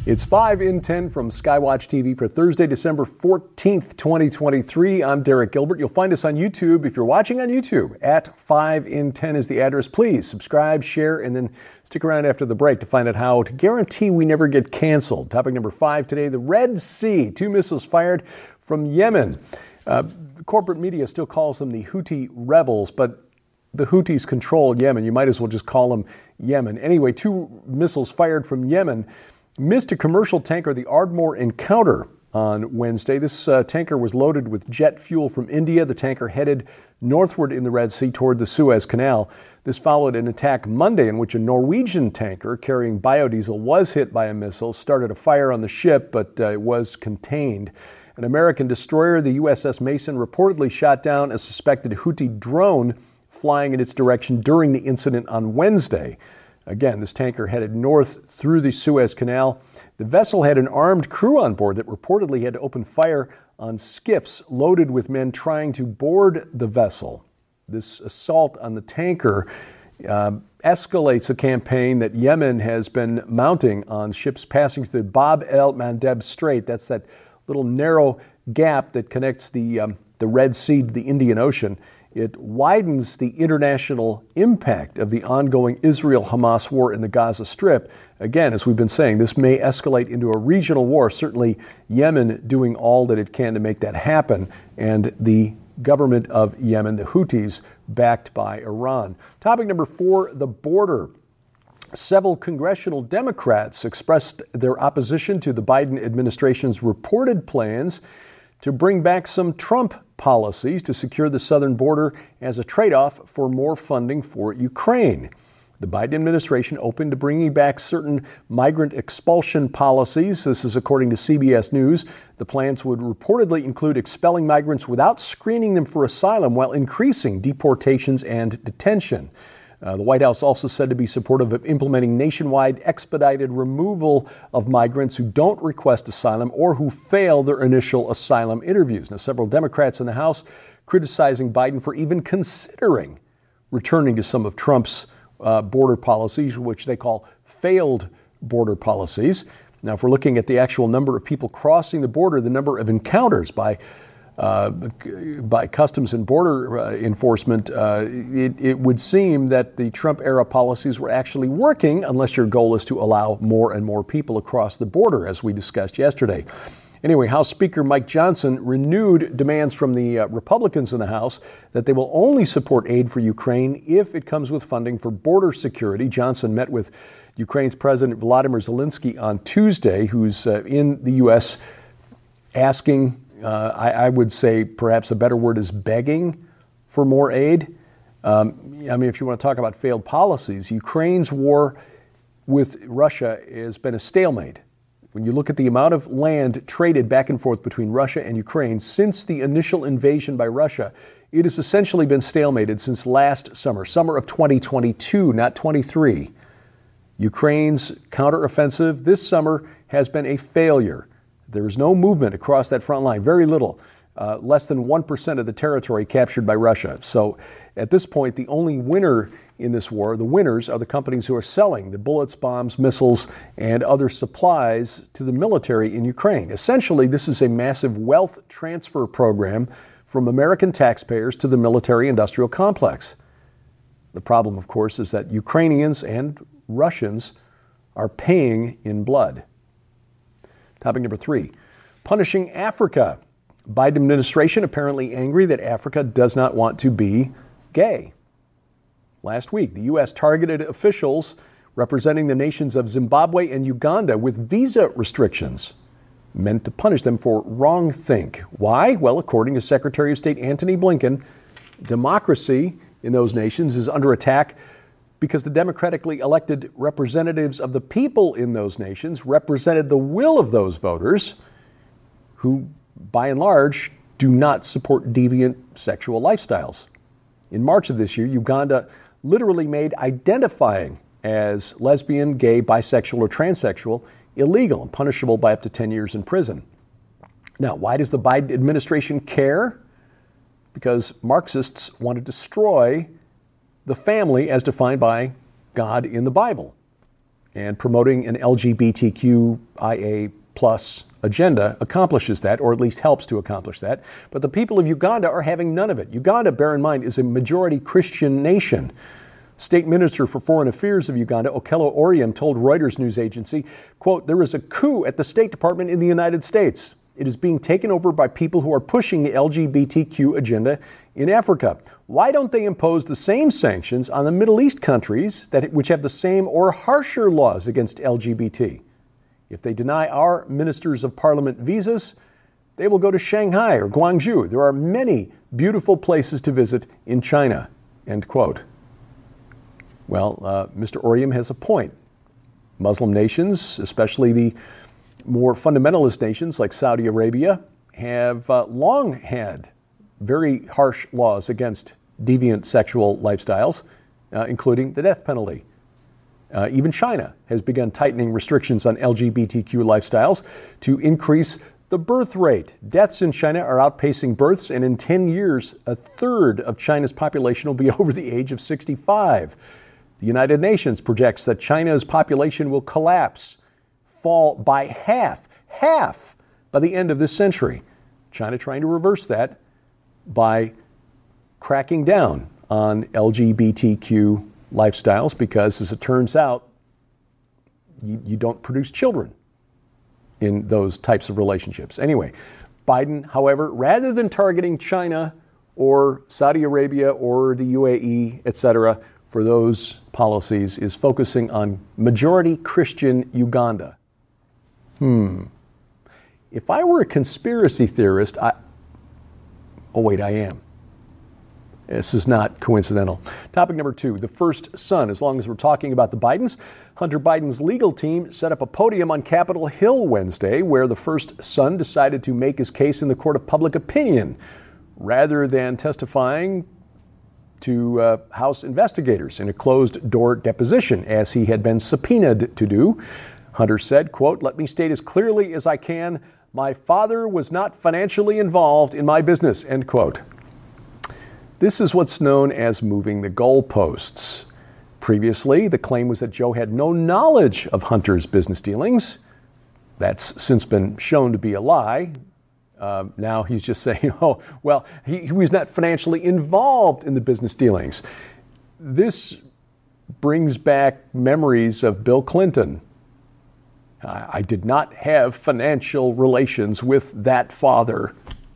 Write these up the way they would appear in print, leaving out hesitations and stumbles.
It's 5 in 10 from Skywatch TV for Thursday, December 14th, 2023. I'm Derek Gilbert. You'll find us on YouTube. If you're watching on YouTube, at 5 in 10 is the address. Please subscribe, share, and then stick around after the break to find out how to guarantee we never get canceled. Topic number 5 today, the Red Sea. 2 missiles fired from Yemen. Corporate media still calls them the Houthi rebels, but the Houthis control Yemen. You might as well just call them Yemen. Anyway, 2 missiles fired from Yemen missed a commercial tanker, the Ardmore Encounter, on Wednesday. This tanker was loaded with jet fuel from India. The tanker headed northward in the Red Sea toward the Suez Canal. This followed an attack Monday in which a Norwegian tanker carrying biodiesel was hit by a missile, started a fire on the ship, but it was contained. An American destroyer, the USS Mason, reportedly shot down a suspected Houthi drone flying in its direction during the incident on Wednesday. Again, this tanker headed north through the Suez Canal. The vessel had an armed crew on board that reportedly had to open fire on skiffs loaded with men trying to board the vessel. This assault on the tanker escalates a campaign that Yemen has been mounting on ships passing through the Bab el-Mandeb Strait. That's that little narrow gap that connects the Red Sea to the Indian Ocean. It widens the international impact of the ongoing Israel-Hamas war in the Gaza Strip. Again, as we've been saying, this may escalate into a regional war, certainly Yemen doing all that it can to make that happen, and the government of Yemen, the Houthis, backed by Iran. Topic number 4, the border. Several congressional Democrats expressed their opposition to the Biden administration's reported plans to bring back some Trump policies to secure the southern border as a trade-off for more funding for Ukraine. The Biden administration open to bringing back certain migrant expulsion policies. This is according to CBS News. The plans would reportedly include expelling migrants without screening them for asylum while increasing deportations and detention. The White House also said to be supportive of implementing nationwide expedited removal of migrants who don't request asylum or who fail their initial asylum interviews. Now, several Democrats in the House criticizing Biden for even considering returning to some of Trump's border policies, which they call failed border policies. Now, if we're looking at the actual number of people crossing the border, the number of encounters by Customs and Border Enforcement, it would seem that the Trump-era policies were actually working, unless your goal is to allow more and more people across the border, as we discussed yesterday. Anyway, House Speaker Mike Johnson renewed demands from the Republicans in the House that they will only support aid for Ukraine if it comes with funding for border security. Johnson met with Ukraine's President Volodymyr Zelensky on Tuesday, who's in the U.S. asking, I would say perhaps a better word is begging for more aid. If you want to talk about failed policies, Ukraine's war with Russia has been a stalemate. When you look at the amount of land traded back and forth between Russia and Ukraine since the initial invasion by Russia, it has essentially been stalemated since last summer of 2022, not 23. Ukraine's counteroffensive this summer has been a failure. There is no movement across that front line, very little, less than 1% of the territory captured by Russia. So at this point, the only winner in this war, the winners are the companies who are selling the bullets, bombs, missiles, and other supplies to the military in Ukraine. Essentially, this is a massive wealth transfer program from American taxpayers to the military-industrial complex. The problem, of course, is that Ukrainians and Russians are paying in blood. Topic number 3, punishing Africa. Biden administration apparently angry that Africa does not want to be gay. Last week, the U.S. targeted officials representing the nations of Zimbabwe and Uganda with visa restrictions, meant to punish them for wrongthink. Why? Well, according to Secretary of State Antony Blinken, democracy in those nations is under attack because the democratically elected representatives of the people in those nations represented the will of those voters who, by and large, do not support deviant sexual lifestyles. In March of this year, Uganda literally made identifying as lesbian, gay, bisexual, or transsexual illegal and punishable by up to 10 years in prison. Now, why does the Biden administration care? Because Marxists want to destroy the family as defined by God in the Bible. And promoting an LGBTQIA plus agenda accomplishes that, or at least helps to accomplish that. But the people of Uganda are having none of it. Uganda, bear in mind, is a majority Christian nation. State Minister for Foreign Affairs of Uganda, Okello Oryem, told Reuters news agency, quote, "There is a coup at the State Department in the United States. It is being taken over by people who are pushing the LGBTQ agenda in Africa. Why don't they impose the same sanctions on the Middle East countries which have the same or harsher laws against LGBT? If they deny our ministers of parliament visas, they will go to Shanghai or Guangzhou. There are many beautiful places to visit in China," end quote. Well, Mr. Oryem has a point. Muslim nations, especially the more fundamentalist nations like Saudi Arabia, have long had very harsh laws against deviant sexual lifestyles, including the death penalty. Even China has begun tightening restrictions on LGBTQ lifestyles to increase the birth rate. Deaths in China are outpacing births, and in 10 years, a third of China's population will be over the age of 65. The United Nations projects that China's population will fall by half by the end of this century. China trying to reverse that by cracking down on LGBTQ lifestyles because, as it turns out, you don't produce children in those types of relationships. Anyway, Biden, however, rather than targeting China or Saudi Arabia or the UAE, etc., for those policies, is focusing on majority Christian Uganda. If I were a conspiracy theorist, I am. This is not coincidental. Topic number 2, the first son. As long as we're talking about the Bidens, Hunter Biden's legal team set up a podium on Capitol Hill Wednesday where the first son decided to make his case in the court of public opinion rather than testifying to House investigators in a closed-door deposition as he had been subpoenaed to do. Hunter said, quote, "Let me state as clearly as I can, my father was not financially involved in my business," end quote. This is what's known as moving the goalposts. Previously, the claim was that Joe had no knowledge of Hunter's business dealings. That's since been shown to be a lie. Now he's just saying, he was not financially involved in the business dealings. This brings back memories of Bill Clinton. I did not have financial relations with that father.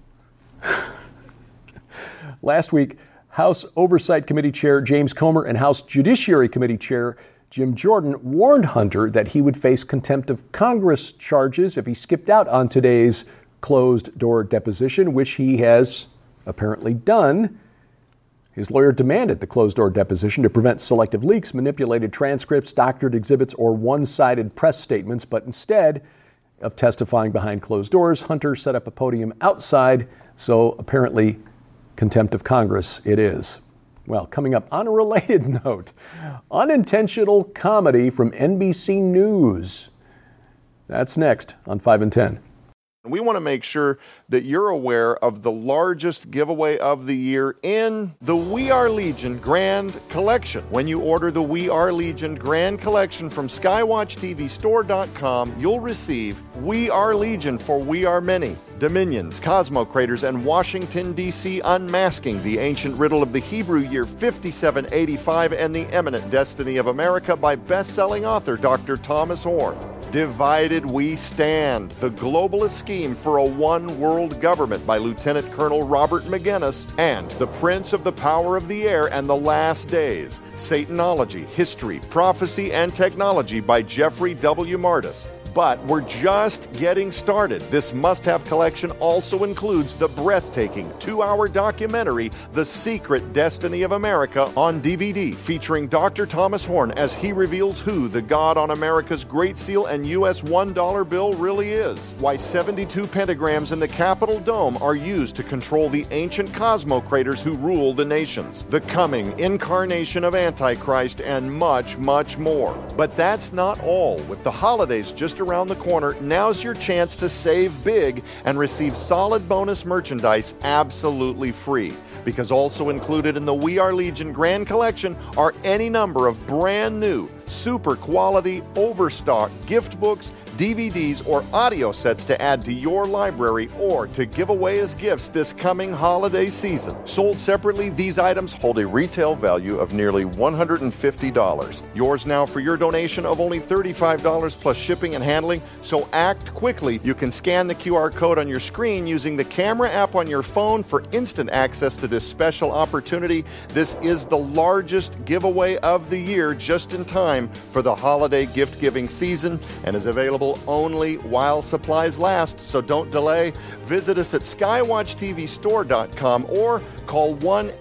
Last week, House Oversight Committee Chair James Comer and House Judiciary Committee Chair Jim Jordan warned Hunter that he would face contempt of Congress charges if he skipped out on today's closed-door deposition, which he has apparently done. His lawyer demanded the closed-door deposition to prevent selective leaks, manipulated transcripts, doctored exhibits, or one-sided press statements, but instead of testifying behind closed doors, Hunter set up a podium outside, so apparently contempt of Congress it is. Well, coming up on a related note, unintentional comedy from NBC News. That's next on 5 and 10. We want to make sure that you're aware of the largest giveaway of the year in the We Are Legion Grand Collection. When you order the We Are Legion Grand Collection from SkywatchTVStore.com, you'll receive We Are Legion for We Are Many, Dominions, Cosmo Craters, and Washington, D.C. Unmasking the Ancient Riddle of the Hebrew Year 5785 and the Eminent Destiny of America by best-selling author Dr. Thomas Horn. Divided We Stand, the globalist scheme for a one-world government by Lieutenant Colonel Robert McGinnis, and The Prince of the Power of the Air and the Last Days, Satanology, History, Prophecy, and Technology by Jeffrey W. Martis. But we're just getting started. This must-have collection also includes the breathtaking 2-hour documentary, The Secret Destiny of America, on DVD, featuring Dr. Thomas Horn as he reveals who the God on America's Great Seal and U.S. $1 bill really is, why 72 pentagrams in the Capitol Dome are used to control the ancient Cosmo Craters who rule the nations, the coming incarnation of Antichrist, and much, much more. But that's not all. With the holidays just around the corner, now's your chance to save big and receive solid bonus merchandise absolutely free. Because also included in the We Are Legion Grand Collection are any number of brand new, super quality, overstock gift books, DVDs, or audio sets to add to your library or to give away as gifts this coming holiday season. Sold separately, these items hold a retail value of nearly $150. Yours now for your donation of only $35 plus shipping and handling, so act quickly. You can scan the QR code on your screen using the camera app on your phone for instant access to this special opportunity. This is the largest giveaway of the year, just in time for the holiday gift-giving season, and is available only while supplies last, so don't delay. Visit us at skywatchtvstore.com or call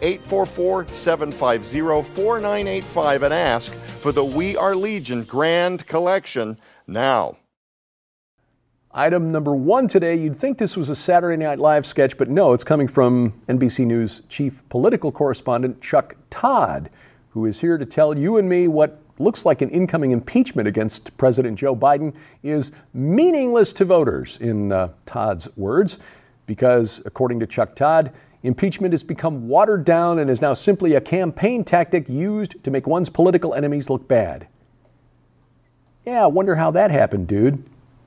1-844-750-4985 and ask for the We Are Legion Grand Collection now. Item number one today, you'd think this was a Saturday Night Live sketch, but no, it's coming from NBC News chief political correspondent Chuck Todd, who is here to tell you and me what looks like an incoming impeachment against President Joe Biden is meaningless to voters, in Todd's words, because, according to Chuck Todd, impeachment has become watered down and is now simply a campaign tactic used to make one's political enemies look bad. Yeah, I wonder how that happened, dude.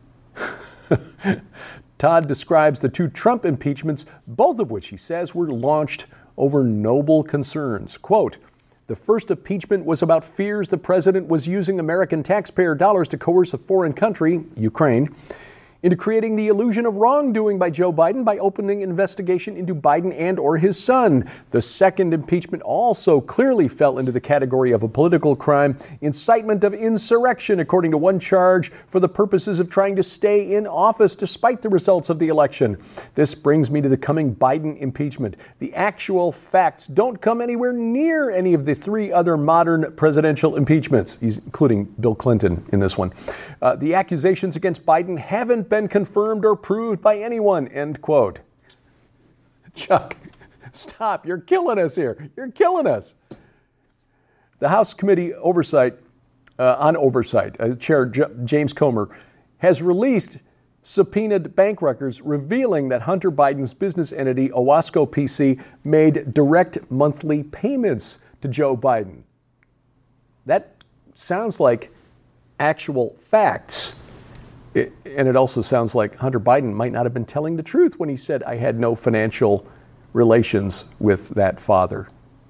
Todd describes the two Trump impeachments, both of which he says were launched over noble concerns. Quote, "The first impeachment was about fears the president was using American taxpayer dollars to coerce a foreign country, Ukraine, into creating the illusion of wrongdoing by Joe Biden by opening an investigation into Biden and or his son. The second impeachment also clearly fell into the category of a political crime, incitement of insurrection, according to one charge, for the purposes of trying to stay in office despite the results of the election. This brings me to the coming Biden impeachment. The actual facts don't come anywhere near any of the three other modern presidential impeachments." He's including Bill Clinton in this one. "The accusations against Biden haven't been confirmed or proved by anyone," end quote. Chuck, stop. You're killing us here. You're killing us. The House Committee on Oversight, Chair James Comer, has released subpoenaed bank records revealing that Hunter Biden's business entity, Owasco PC, made direct monthly payments to Joe Biden. That sounds like actual facts. And it also sounds like Hunter Biden might not have been telling the truth when he said, "I had no financial relations with that father."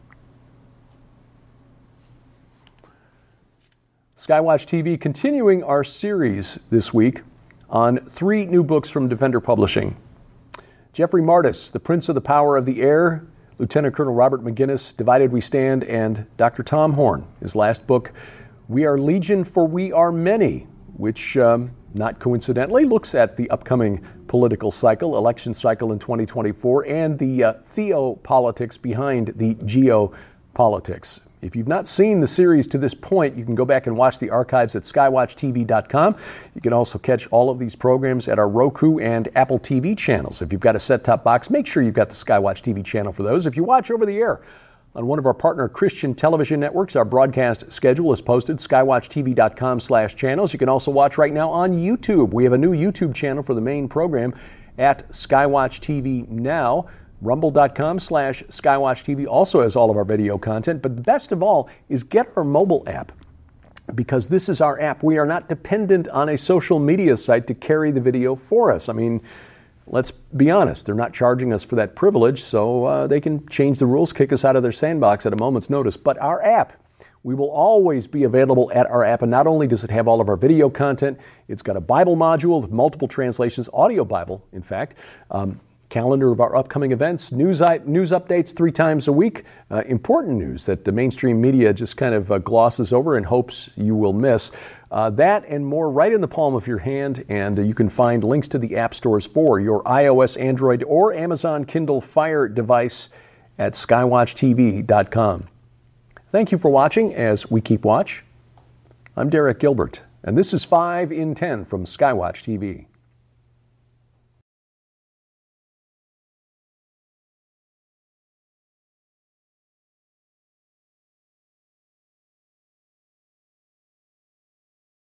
Skywatch TV continuing our series this week on 3 new books from Defender Publishing. Jeffrey Martis, The Prince of the Power of the Air, Lieutenant Colonel Robert McGinnis, Divided We Stand, and Dr. Tom Horn, his last book, We Are Legion, for We Are Many, which not coincidentally looks at the upcoming political cycle, election cycle in 2024, and the theopolitics behind the geopolitics. If you've not seen the series to this point, you can go back and watch the archives at skywatchtv.com. You can also catch all of these programs at our Roku and Apple TV channels. If you've got a set-top box, make sure you've got the Skywatch TV channel for those. If you watch over the air on one of our partner Christian television networks, our broadcast schedule is posted, skywatchtv.com/channels. You can also watch right now on YouTube. We have a new YouTube channel for the main program at Skywatch TV Now. Rumble.com/Skywatch TV also has all of our video content. But the best of all is get our mobile app, because this is our app. We are not dependent on a social media site to carry the video for us. I mean, let's be honest, they're not charging us for that privilege, so they can change the rules, kick us out of their sandbox at a moment's notice. But our app, we will always be available at our app. And not only does it have all of our video content, it's got a Bible module with multiple translations, audio Bible, in fact, calendar of our upcoming events, news updates 3 times a week, important news that the mainstream media just kind of glosses over and hopes you will miss. That and more right in the palm of your hand, and you can find links to the app stores for your iOS, Android, or Amazon Kindle Fire device at skywatchtv.com. Thank you for watching as we keep watch. I'm Derek Gilbert, and this is 5 in 10 from Skywatch TV.